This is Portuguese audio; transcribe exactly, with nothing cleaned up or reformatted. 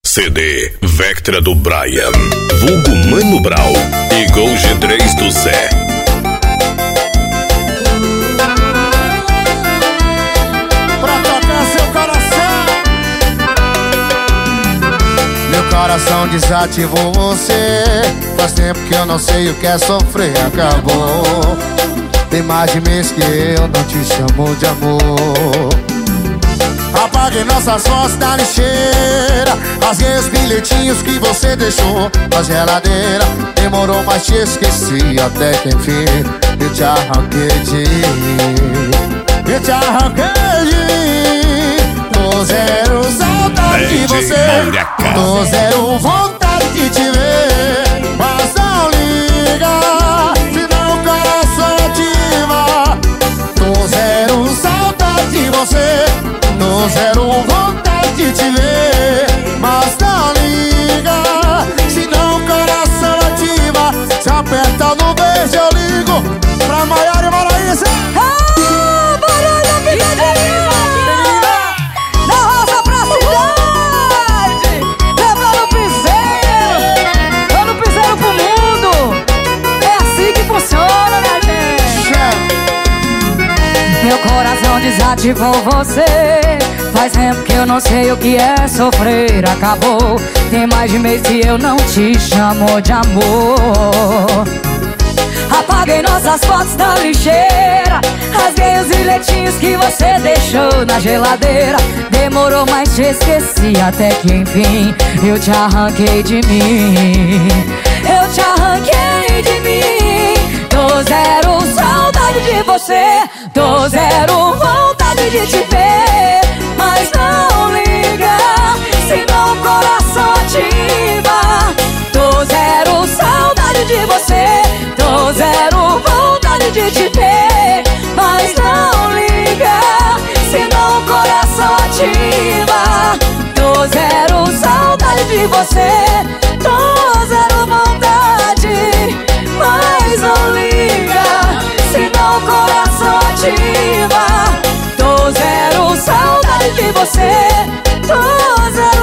C D Vectra do Brian, vulgo Mano Brown e Gol G três do Zé. Pra tocar seu coração. Meu coração desativou você. Faz tempo que eu não sei o que é sofrer. Acabou. Tem mais de mês que eu não te chamo de amor. Apaguei nossas fotos da lixeira. Rasguei os bilhetinhos que você deixou na geladeira. Demorou, mas te esqueci até que enfim eu te arranquei de mim. Eu te arranquei de mim. Tô zero saudade de você. Tô zero vontade de te ver. Mas não liga, senão o coração ativa. Tô zero saudade de você. Tô zero vontade de te ver. Mas não liga, senão o coração ativa. Se aperta no beijo eu ligo pra Maiara e Maraísa. Ah, barulho, pitadinha! Da roça pra cidade, levando o piseiro, dando piseiro pro mundo. É assim que funciona, minha gente. Meu coração desativou você. Faz tempo que eu não sei o que é sofrer. Acabou, tem mais de mês que eu não te chamo de amor. Apaguei nossas fotos da lixeira. Rasguei os bilhetinhos que você deixou na geladeira. Demorou, mas te esqueci até que enfim eu te arranquei de mim. Eu te arranquei de mim. Tô zero saudade de você. Tô zero vontade de te ver. Mas não liga, senão o coração ativa. Tô zero saudade de você. Tô zero vontade de te ver. Mas não liga, senão o coração ativa. Tô zero saudade de você. Tô zero vontade, mas não liga, senão o coração ativa. Tô zero saudade de você. Tô zero